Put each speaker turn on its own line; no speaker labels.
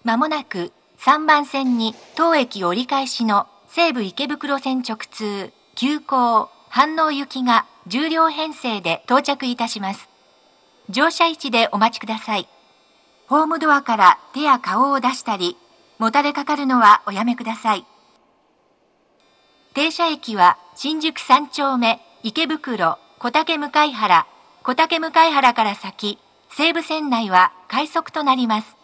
まもなく3番線に当駅折り返しの西武池袋線直通急行飯能行きが10両編成で到着いたします。乗車位置でお待ちください。ホームドアから手や顔を出したり、もたれかかるのはおやめください。停車駅は新宿3丁目、池袋、小竹向原、小竹向原から先、西武線内は快速となります。